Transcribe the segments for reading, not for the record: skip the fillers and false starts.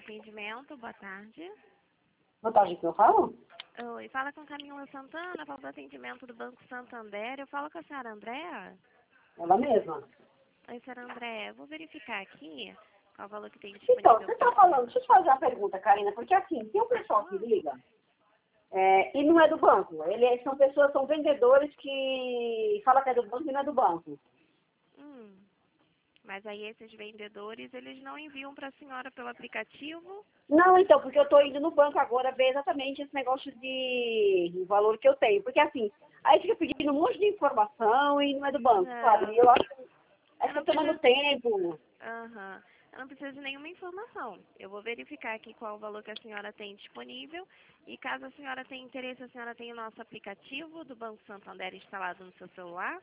atendimento, boa tarde. Boa tarde, que eu falo? Oi, fala com Camila Santana, fala do atendimento do Banco Santander. Eu falo com a senhora Andréa. Ela mesma. Oi, senhora Andréa, vou verificar aqui qual o valor que tem Então, disponível você para está falando, deixa eu te fazer uma pergunta, Karina, porque assim, tem um pessoal que liga, e não é do banco. São pessoas, são vendedores que falam que é do banco e não é do banco. Mas aí esses vendedores, eles não enviam para a senhora pelo aplicativo? Não, então, porque eu estou indo no banco agora ver exatamente esse negócio de valor que eu tenho. Porque assim, aí fica pedindo um monte de informação e não é do banco, sabe? E eu acho que Eu fica não tomando preciso... tempo. Aham. Eu não preciso de nenhuma informação. Eu vou verificar aqui qual o valor que a senhora tem disponível. E caso a senhora tenha interesse, a senhora tem o nosso aplicativo do Banco Santander instalado no seu celular?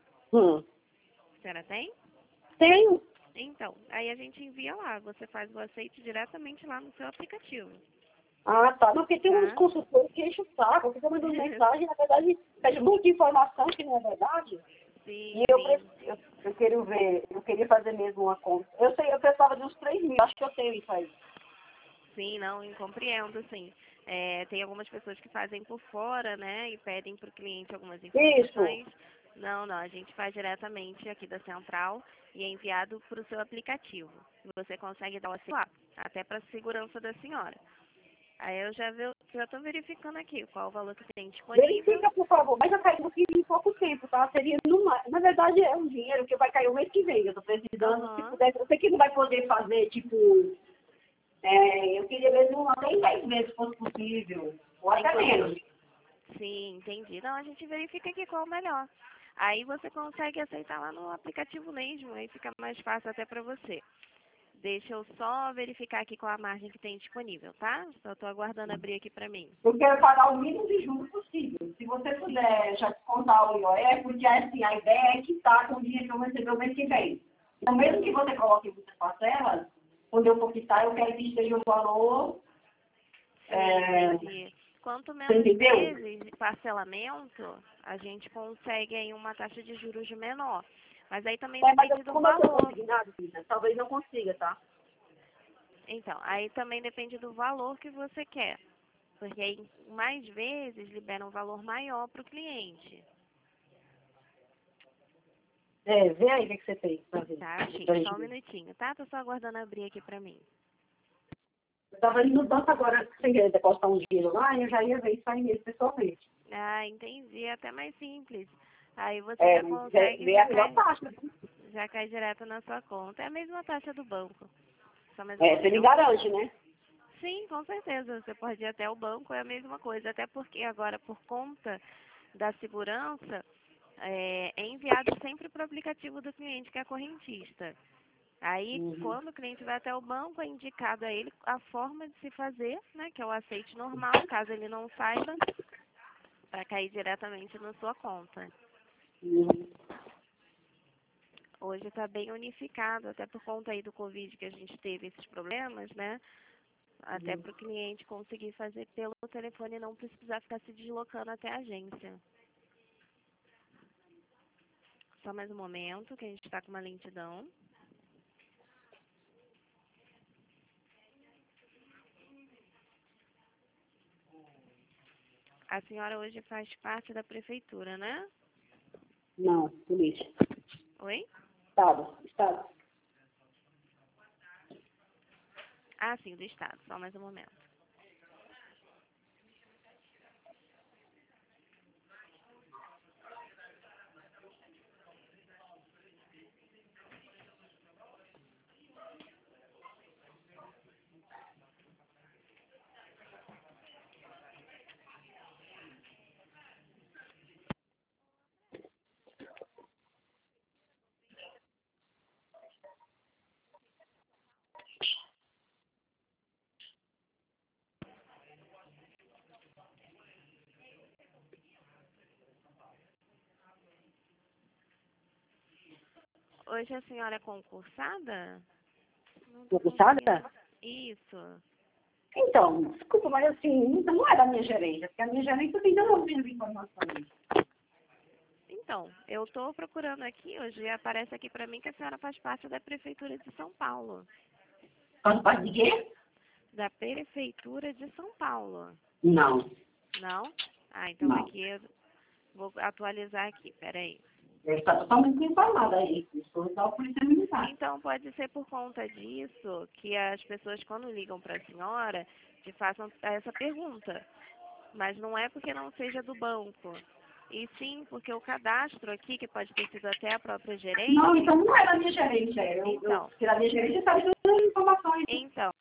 A senhora tem? Tenho. Então, aí a gente envia lá. Você faz o aceite diretamente lá no seu aplicativo. Ah, tá. Não, porque tem uns Tá? consultores que enchem o saco, ficam mandando mensagem, na verdade, pede muita informação que não é verdade. Sim, E sim. eu queria ver, eu queria fazer mesmo uma conta. Eu sei, eu precisava de uns 3 mil, acho que eu tenho isso aí. Sim, não, eu compreendo, sim. Tem algumas pessoas que fazem por fora, né, e pedem para o cliente algumas Isso. informações. Não, não, a gente faz diretamente aqui da central e é enviado para o seu aplicativo. Você consegue dar o acesso lá, até para a segurança da senhora. Aí eu já estou verificando aqui qual o valor que tem disponível. Verifica, por favor. Mas eu caí no que em pouco tempo, tá? Seria na verdade é um dinheiro que vai cair o mês que vem. Eu tô precisando, se Aham, puder, eu sei que não vai poder fazer, tipo, eu queria mesmo até em 10 meses, se fosse possível. Ou até menos. sim, entendi. Não, a gente verifica aqui qual é o melhor. Aí você consegue aceitar lá no aplicativo mesmo, aí fica mais fácil até para você. Deixa eu só verificar aqui qual a margem que tem disponível, tá? Só estou aguardando abrir aqui para mim. Eu quero pagar o mínimo de juros possível. Se você puder já descontar o IOF, porque assim, a ideia é quitar com o dinheiro que eu vou receber o mês que vem. Então, mesmo que você coloque em muitas parcelas, quando eu for quitar, eu quero que esteja o valor. Sim, entendi. Quanto Você menos entendeu? vezes de parcelamento, a gente consegue aí uma taxa de juros menor. Mas aí também Mas depende do como eu estou valor. consignado, filha, talvez não consiga, tá? Então, aí também depende do valor que você quer. Porque aí, mais vezes, libera um valor maior para o cliente. Vê aí o que você fez pra ver. Tá, achei. Pra gente Só um ver. minutinho, tá? Tô só aguardando abrir aqui pra mim. Eu estava indo no banco agora, sem querer depositar um dinheiro lá, e eu já ia ver isso aí mesmo pessoalmente. Ah, entendi. É até mais simples. Aí você já consegue, Vê a melhor taxa. já cai direto na sua conta. É a mesma taxa do banco. Só mais um Você me momento. garante, né? Sim, com certeza. Você pode ir até o banco, é a mesma coisa. Até porque agora, por conta da segurança, é enviado sempre para o aplicativo do cliente, que é a correntista. Aí, Uhum. quando o cliente vai até o banco, é indicado a ele a forma de se fazer, né, que é o aceite normal, caso ele não saiba, para cair diretamente na sua conta. Uhum. Hoje está bem unificado, até por conta aí do Covid que a gente teve esses problemas, né? Até para o cliente conseguir fazer pelo telefone e não precisar ficar se deslocando até a agência. Só mais um momento, que a gente está com uma lentidão. A senhora hoje faz parte da prefeitura, né? Não, polícia. Oi? Estado. Ah, sim, do estado. Só mais um momento. Hoje a senhora é concursada? Não estou conseguindo. Concursada? Isso. Então, desculpa, mas assim, não é da minha gerência, porque a minha gerência ainda não ouvindo informações. Então, eu estou procurando aqui hoje e aparece aqui para mim que a senhora faz parte da Prefeitura de São Paulo. Faz parte de quê? Da Prefeitura de São Paulo. Não. Não? Ah, então Não. aqui eu vou atualizar aqui, peraí. Ele está totalmente informado aí. Estou só polícia militar. Então pode ser por conta disso que as pessoas quando ligam para a senhora te façam essa pergunta. Mas não é porque não seja do banco. E sim porque o cadastro aqui, que pode ter sido até a própria gerente... Não, então não era a minha gerente. Porque a minha gerente sabe todas as informações. Então,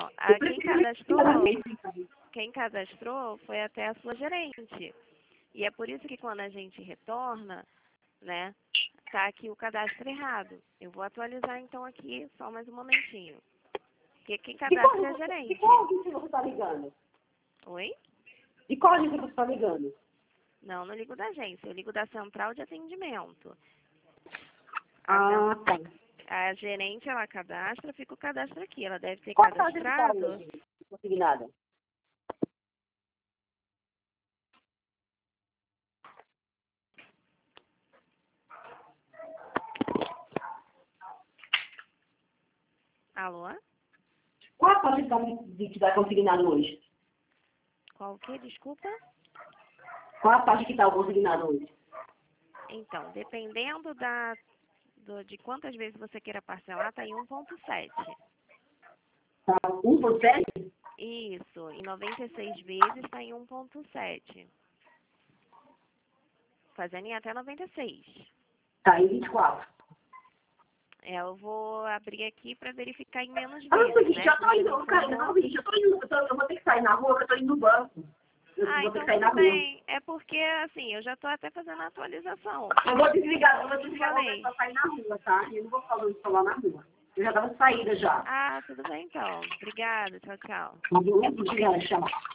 quem cadastrou foi até a sua gerente. E é por isso que quando a gente retorna, né, tá aqui o cadastro errado. Eu vou atualizar então aqui, só mais um momentinho. Porque quem cadastra é a gerente. E qual agência você está ligando? Oi? E qual agência você está ligando? Não, não ligo da agência, eu ligo da central de atendimento. Ah, tá. A gerente, ela cadastra, fica o cadastro aqui. Ela deve ter Qual taxa que está cadastrado. hoje? Consignada. Alô? Qual a taxa que está consignada hoje? Qual o quê? Desculpa? Qual a taxa que está consignada hoje? Então, dependendo de quantas vezes você queira parcelar, tá em 1,7. Tá 1,7? Isso, em 96 vezes está em 1,7. Fazendo em até 96. Tá em 24. Eu vou abrir aqui para verificar em menos Ah, vezes, seguinte, né? já tô Porque indo, não Karina, foram- não, gente, eu vou ter que sair na rua, que eu tô indo no banco. Eu vou então ter que sair na tudo rua. bem. É porque, assim, eu já tô até fazendo a atualização. Eu vou desligar Falei. pra sair na rua, tá? Eu não vou falar o celular na rua. Eu já tava saída já. Ah, tudo bem então. Obrigada. Tchau, tchau. Mas eu não vou desligar, tchau.